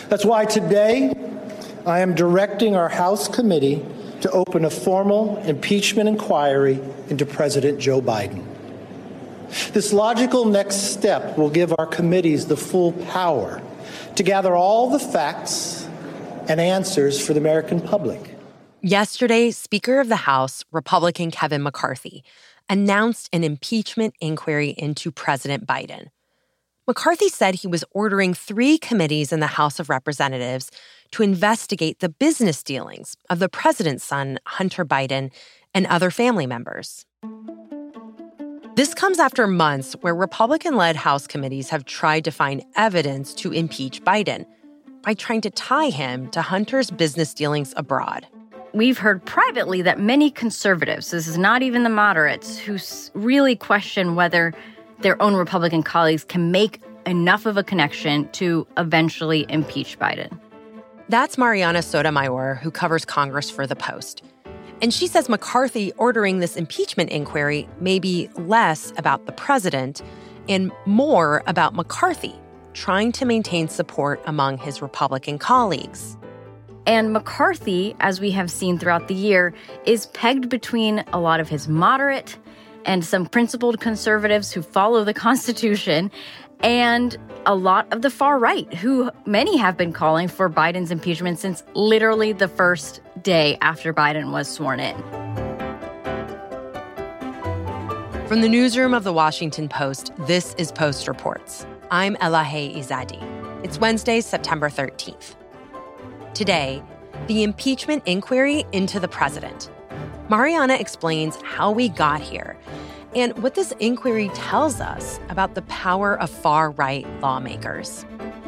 That's why today I am directing our House committee to open a formal impeachment inquiry into President Joe Biden. This logical next step will give our committees the full power to gather all the facts and answers for the American public. Yesterday, Speaker of the House, Republican Kevin McCarthy, announced an impeachment inquiry into President Biden. McCarthy said he was ordering 3 committees in the House of Representatives to investigate the business dealings of the president's son, Hunter Biden, and other family members. This comes after months where Republican-led House committees have tried to find evidence to impeach Biden by trying to tie him to Hunter's business dealings abroad. We've heard privately that many conservatives, this is not even the moderates, who really question whether their own Republican colleagues can make enough of a connection to eventually impeach Biden. That's Mariana Sotomayor, who covers Congress for The Post. And she says McCarthy ordering this impeachment inquiry may be less about the president and more about McCarthy trying to maintain support among his Republican colleagues. And McCarthy, as we have seen throughout the year, is pegged between a lot of his moderate and some principled conservatives who follow the Constitution, and a lot of the far right, who many have been calling for Biden's impeachment since literally the first day after Biden was sworn in. From the newsroom of The Washington Post, this is Post Reports. I'm Elahe Izadi. It's Wednesday, September 13th. Today, the impeachment inquiry into the president. Mariana explains how we got here and what this inquiry tells us about the power of far-right lawmakers.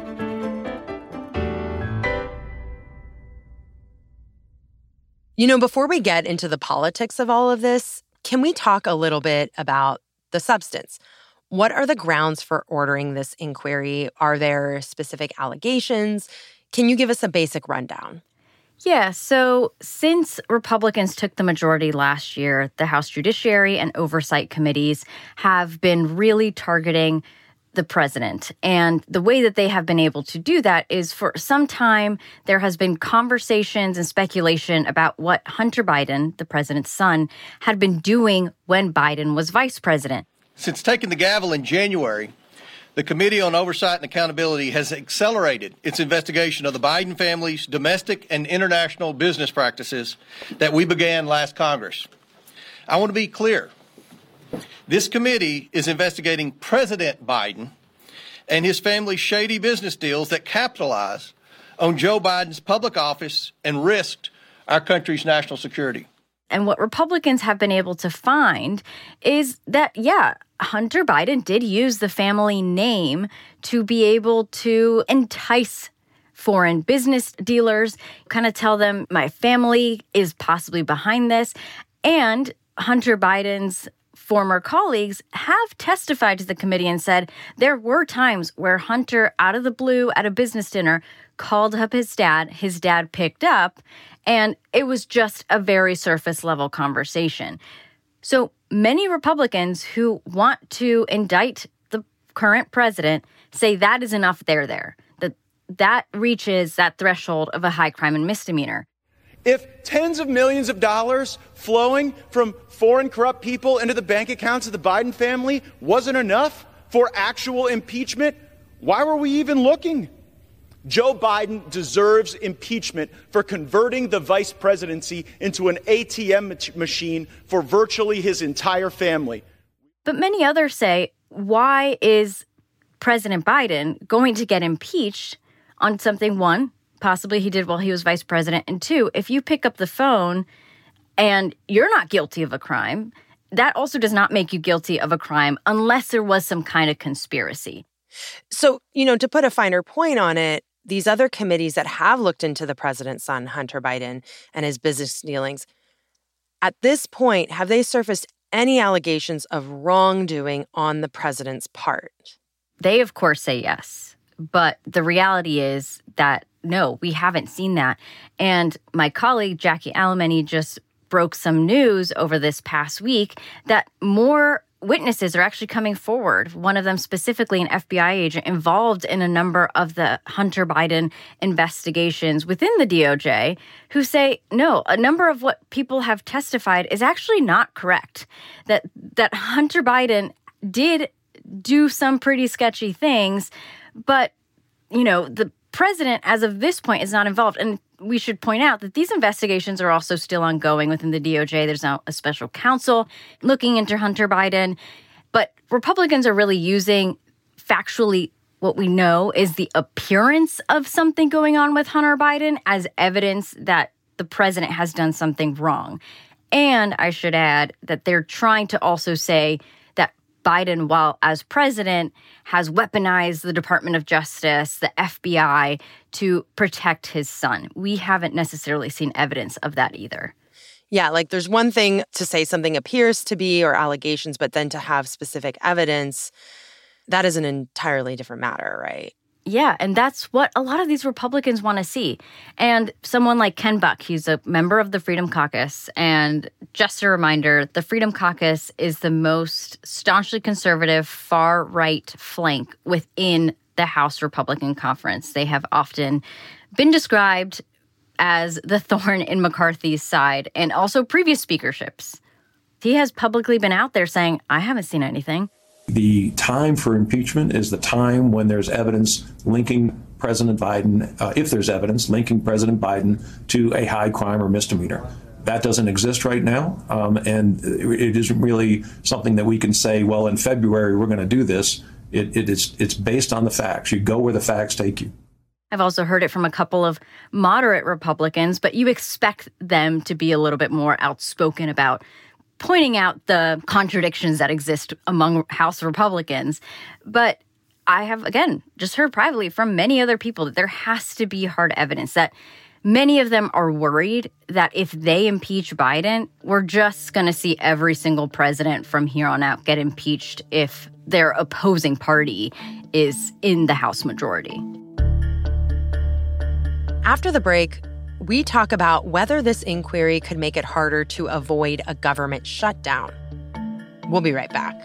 You know, before we get into the politics of all of this, can we talk a little bit about the substance? What are the grounds for ordering this inquiry? Are there specific allegations? Can you give us a basic rundown? Yeah, so since Republicans took the majority last year, the House Judiciary and Oversight Committees have been really targeting the president. And the way that they have been able to do that is for some time, there has been conversations and speculation about what Hunter Biden, the president's son, had been doing when Biden was vice president. Since taking the gavel in January, the Committee on Oversight and Accountability has accelerated its investigation of the Biden family's domestic and international business practices that we began last Congress. I want to be clear. This committee is investigating President Biden and his family's shady business deals that capitalize on Joe Biden's public office and risked our country's national security. And what Republicans have been able to find is that, Hunter Biden did use the family name to be able to entice foreign business dealers, kind of tell them, my family is possibly behind this. And Hunter Biden's former colleagues have testified to the committee and said there were times where Hunter, out of the blue at a business dinner, called up his dad picked up, and it was just a very surface level conversation. So many Republicans who want to indict the current president say that is enough there, that reaches that threshold of a high crime and misdemeanor. If tens of millions of dollars flowing from foreign corrupt people into the bank accounts of the Biden family wasn't enough for actual impeachment, why were we even looking? Joe Biden deserves impeachment for converting the vice presidency into an ATM machine for virtually his entire family. But many others say, why is President Biden going to get impeached on something, one, possibly he did while he was vice president, and two, if you pick up the phone and you're not guilty of a crime, that also does not make you guilty of a crime unless there was some kind of conspiracy. So, to put a finer point on it, these other committees that have looked into the president's son, Hunter Biden, and his business dealings, at this point, have they surfaced any allegations of wrongdoing on the president's part? They, of course, say yes. But the reality is that, no, we haven't seen that. And my colleague, Jackie Alemany, just broke some news over this past week that more witnesses are actually coming forward. One of them specifically an FBI agent involved in a number of the Hunter Biden investigations within the DOJ, who say, no, a number of what people have testified is actually not correct. That Hunter Biden did do some pretty sketchy things, but, the president, as of this point, is not involved. And we should point out that these investigations are also still ongoing within the DOJ. There's now a special counsel looking into Hunter Biden. But Republicans are really using factually what we know is the appearance of something going on with Hunter Biden as evidence that the president has done something wrong. And I should add that they're trying to also say that Biden, while as president, has weaponized the Department of Justice, the FBI, to protect his son. We haven't necessarily seen evidence of that either. Yeah, like there's one thing to say something appears to be or allegations, but then to have specific evidence, that is an entirely different matter, right? Yeah, and that's what a lot of these Republicans want to see. And someone like Ken Buck, he's a member of the Freedom Caucus. And just a reminder, the Freedom Caucus is the most staunchly conservative, far-right flank within the House Republican Conference. They have often been described as the thorn in McCarthy's side and also previous speakerships. He has publicly been out there saying, I haven't seen anything. The time for impeachment is the time when there's evidence linking President Biden, if there's evidence linking President Biden to a high crime or misdemeanor. That doesn't exist right now, and it isn't really something that we can say, well, in February we're going to do this. It's based on the facts. You go where the facts take you. I've also heard it from a couple of moderate Republicans, but you expect them to be a little bit more outspoken about pointing out the contradictions that exist among House Republicans. But I have, again, just heard privately from many other people that there has to be hard evidence, that many of them are worried that if they impeach Biden, we're just going to see every single president from here on out get impeached if their opposing party is in the House majority. After the break, we talk about whether this inquiry could make it harder to avoid a government shutdown. We'll be right back.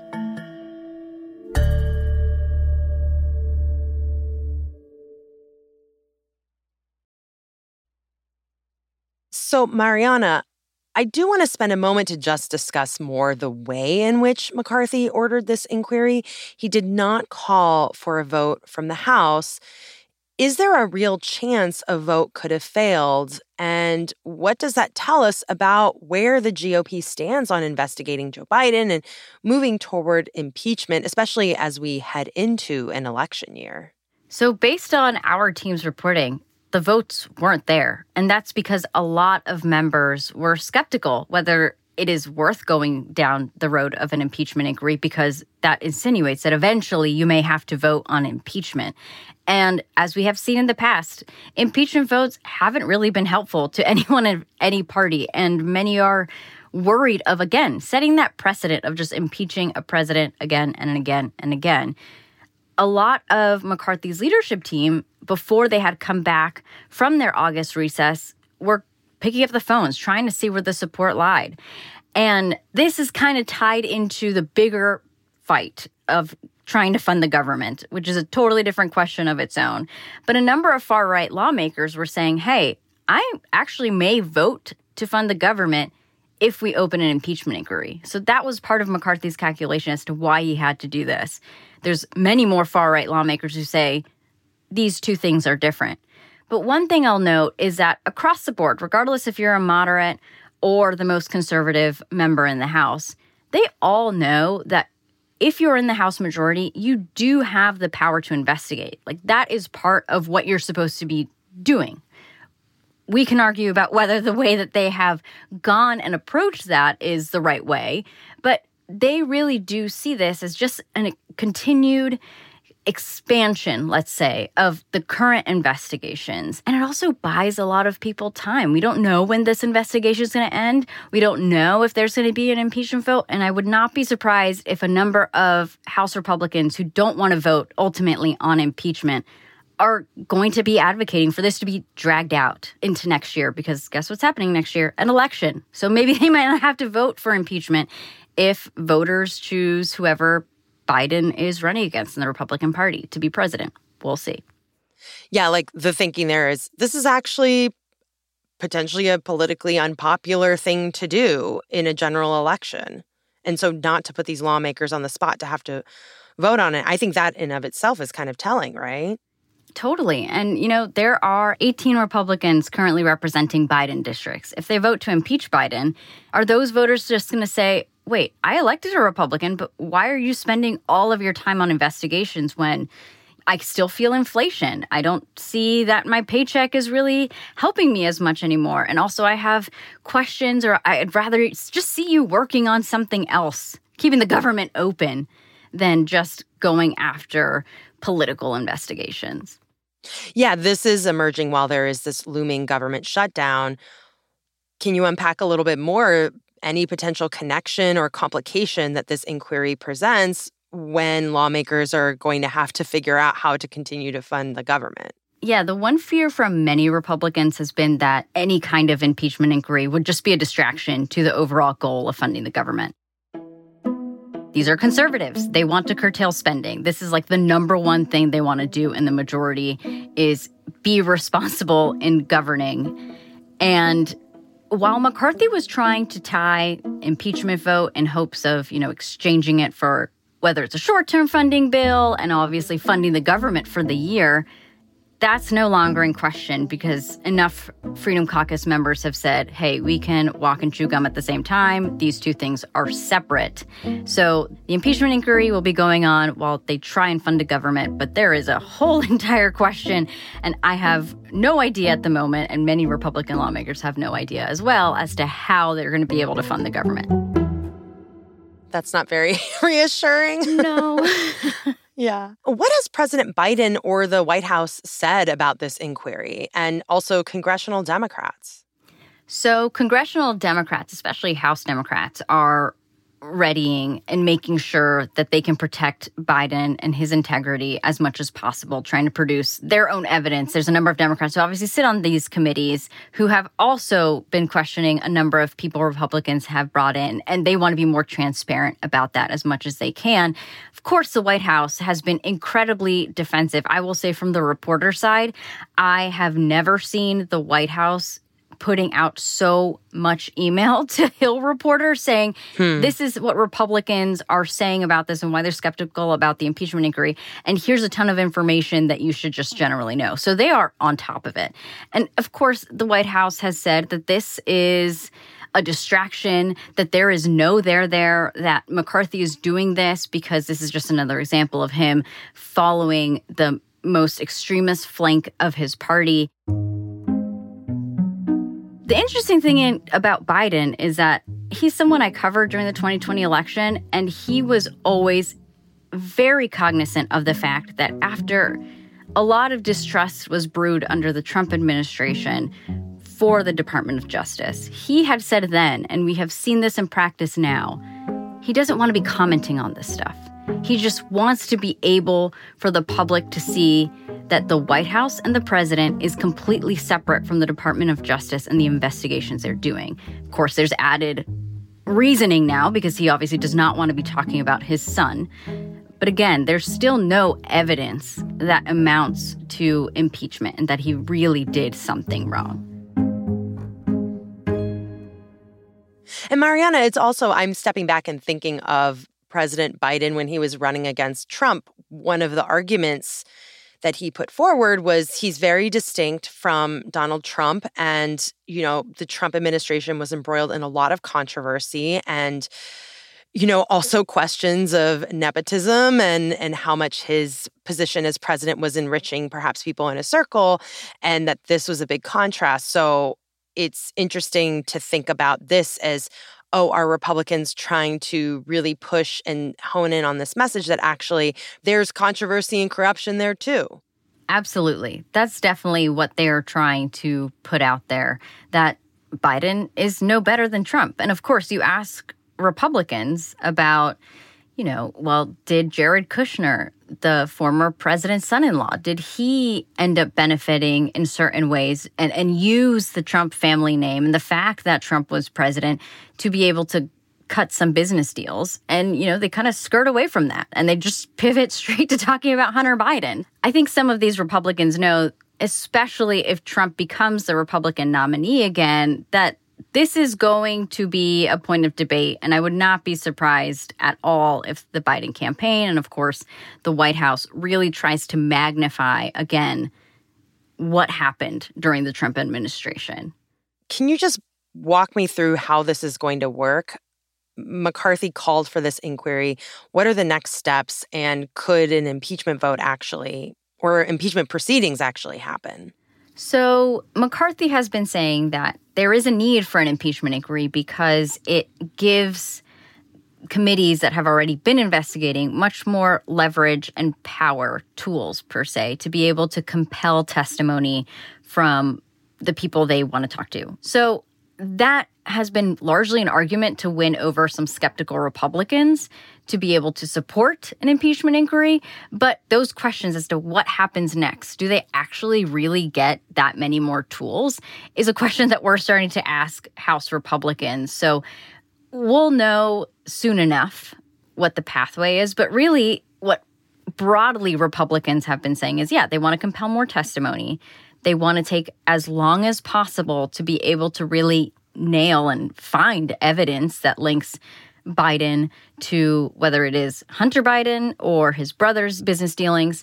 So, Mariana, I do want to spend a moment to just discuss more the way in which McCarthy ordered this inquiry. He did not call for a vote from the House. Is there a real chance a vote could have failed? And what does that tell us about where the GOP stands on investigating Joe Biden and moving toward impeachment, especially as we head into an election year? So based on our team's reporting, the votes weren't there. And that's because a lot of members were skeptical whether it is worth going down the road of an impeachment inquiry, because that insinuates that eventually you may have to vote on impeachment. And as we have seen in the past, impeachment votes haven't really been helpful to anyone in any party. And many are worried of, again, setting that precedent of just impeaching a president again and again and again. A lot of McCarthy's leadership team, before they had come back from their August recess, were picking up the phones, trying to see where the support lied. And this is kind of tied into the bigger fight of trying to fund the government, which is a totally different question of its own. But a number of far-right lawmakers were saying, hey, I actually may vote to fund the government if we open an impeachment inquiry. So that was part of McCarthy's calculation as to why he had to do this. There's many more far-right lawmakers who say these two things are different. But one thing I'll note is that across the board, regardless if you're a moderate or the most conservative member in the House, they all know that if you're in the House majority, you do have the power to investigate. Like, that is part of what you're supposed to be doing. We can argue about whether the way that they have gone and approached that is the right way, but they really do see this as just a continued expansion, let's say, of the current investigations. And it also buys a lot of people time. We don't know when this investigation is going to end. We don't know if there's going to be an impeachment vote. And I would not be surprised if a number of House Republicans who don't want to vote ultimately on impeachment are going to be advocating for this to be dragged out into next year, because guess what's happening next year? An election. So maybe they might not have to vote for impeachment. if voters choose whoever Biden is running against in the Republican Party to be president. We'll see. Yeah, like the thinking there is this is actually potentially a politically unpopular thing to do in a general election. And so not to put these lawmakers on the spot to have to vote on it, I think that in of itself is kind of telling, right? Totally. And, there are 18 Republicans currently representing Biden districts. If they vote to impeach Biden, are those voters just going to say, wait, I elected a Republican, but why are you spending all of your time on investigations when I still feel inflation? I don't see that my paycheck is really helping me as much anymore. And also I have questions, or I'd rather just see you working on something else, keeping the government open than just going after political investigations. Yeah, this is emerging while there is this looming government shutdown. Can you unpack a little bit more any potential connection or complication that this inquiry presents when lawmakers are going to have to figure out how to continue to fund the government? Yeah, the one fear from many Republicans has been that any kind of impeachment inquiry would just be a distraction to the overall goal of funding the government. These are conservatives. They want to curtail spending. This is like the number one thing they want to do in the majority is be responsible in governing. And while McCarthy was trying to tie impeachment vote in hopes of, exchanging it for whether it's a short-term funding bill and obviously funding the government for the year, that's no longer in question because enough Freedom Caucus members have said, hey, we can walk and chew gum at the same time. These two things are separate. So the impeachment inquiry will be going on while they try and fund the government. But there is a whole entire question, and I have no idea at the moment, and many Republican lawmakers have no idea as well, as to how they're going to be able to fund the government. That's not very reassuring. No. Yeah. What has President Biden or the White House said about this inquiry, and also congressional Democrats? So congressional Democrats, especially House Democrats, are readying and making sure that they can protect Biden and his integrity as much as possible, trying to produce their own evidence. There's a number of Democrats who obviously sit on these committees who have also been questioning a number of people Republicans have brought in, and they want to be more transparent about that as much as they can. Of course, the White House has been incredibly defensive. I will say from the reporter side, I have never seen the White House putting out so much email to Hill reporters saying, this is what Republicans are saying about this and why they're skeptical about the impeachment inquiry. And here's a ton of information that you should just generally know. So they are on top of it. And of course, the White House has said that this is a distraction, that there is no there, that McCarthy is doing this because this is just another example of him following the most extremist flank of his party. The interesting thing about Biden is that he's someone I covered during the 2020 election, and he was always very cognizant of the fact that after a lot of distrust was brewed under the Trump administration for the Department of Justice, he had said then, and we have seen this in practice now, he doesn't want to be commenting on this stuff. He just wants to be able for the public to see that the White House and the president is completely separate from the Department of Justice and the investigations they're doing. Of course, there's added reasoning now because he obviously does not want to be talking about his son. But again, there's still no evidence that amounts to impeachment and that he really did something wrong. And Mariana, it's also, I'm stepping back and thinking of President Biden when he was running against Trump. One of the arguments that he put forward was he's very distinct from Donald Trump. And, the Trump administration was embroiled in a lot of controversy and, also questions of nepotism and how much his position as president was enriching perhaps people in a circle, and that this was a big contrast. So it's interesting to think about this as, are Republicans trying to really push and hone in on this message that actually there's controversy and corruption there too? Absolutely. That's definitely what they're trying to put out there, that Biden is no better than Trump. And of course, you ask Republicans about, did Jared Kushner, the former president's son-in-law, did he end up benefiting in certain ways and use the Trump family name and the fact that Trump was president to be able to cut some business deals. And, they kind of skirt away from that. And they just pivot straight to talking about Hunter Biden. I think some of these Republicans know, especially if Trump becomes the Republican nominee again, that this is going to be a point of debate. And I would not be surprised at all if the Biden campaign and, of course, the White House really tries to magnify again what happened during the Trump administration. Can you just walk me through how this is going to work? McCarthy called for this inquiry. What are the next steps? And could an impeachment vote or impeachment proceedings actually happen? So McCarthy has been saying that there is a need for an impeachment inquiry because it gives committees that have already been investigating much more leverage and power, tools per se, to be able to compel testimony from the people they want to talk to. So that has been largely an argument to win over some skeptical Republicans to be able to support an impeachment inquiry. But those questions as to what happens next, do they actually really get that many more tools, is a question that we're starting to ask House Republicans. So we'll know soon enough what the pathway is. But really, what broadly Republicans have been saying is, they want to compel more testimony. They want to take as long as possible to be able to really nail and find evidence that links Biden to whether it is Hunter Biden or his brother's business dealings.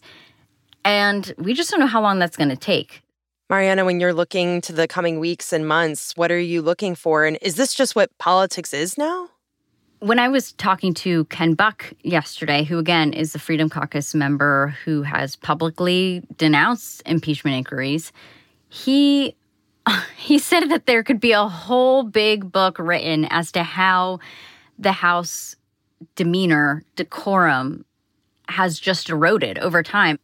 And we just don't know how long that's going to take. Mariana, when you're looking to the coming weeks and months, what are you looking for? And is this just what politics is now? When I was talking to Ken Buck yesterday, who again is the Freedom Caucus member who has publicly denounced impeachment inquiries, he said that there could be a whole big book written as to how the House decorum has just eroded over time.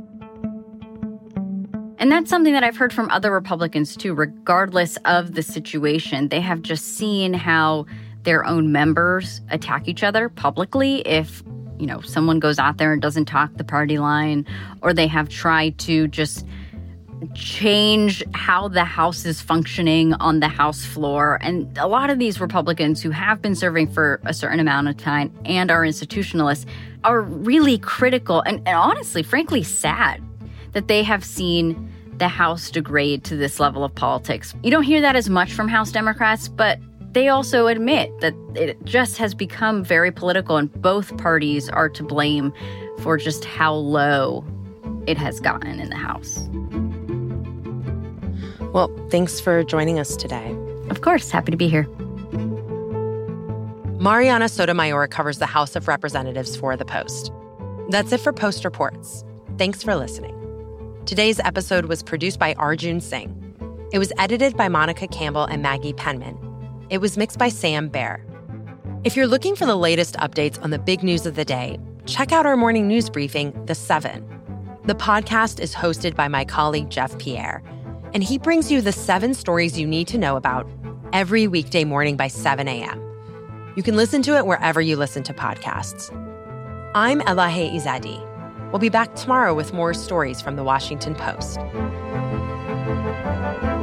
And that's something that I've heard from other Republicans too, regardless of the situation. They have just seen how their own members attack each other publicly if, someone goes out there and doesn't talk the party line, or they have tried to just change how the House is functioning on the House floor. And a lot of these Republicans who have been serving for a certain amount of time and are institutionalists are really critical and honestly, frankly, sad that they have seen the House degrade to this level of politics. You don't hear that as much from House Democrats, but they also admit that it just has become very political and both parties are to blame for just how low it has gotten in the House. Well, thanks for joining us today. Of course, happy to be here. Mariana Sotomayor covers the House of Representatives for The Post. That's it for Post Reports. Thanks for listening. Today's episode was produced by Arjun Singh. It was edited by Monica Campbell and Maggie Penman. It was mixed by Sam Baer. If you're looking for the latest updates on the big news of the day, check out our morning news briefing, The 7. The podcast is hosted by my colleague Jeff Pierre, and he brings you the 7 stories you need to know about every weekday morning by 7 a.m. You can listen to it wherever you listen to podcasts. I'm Elahe Izadi. We'll be back tomorrow with more stories from The Washington Post.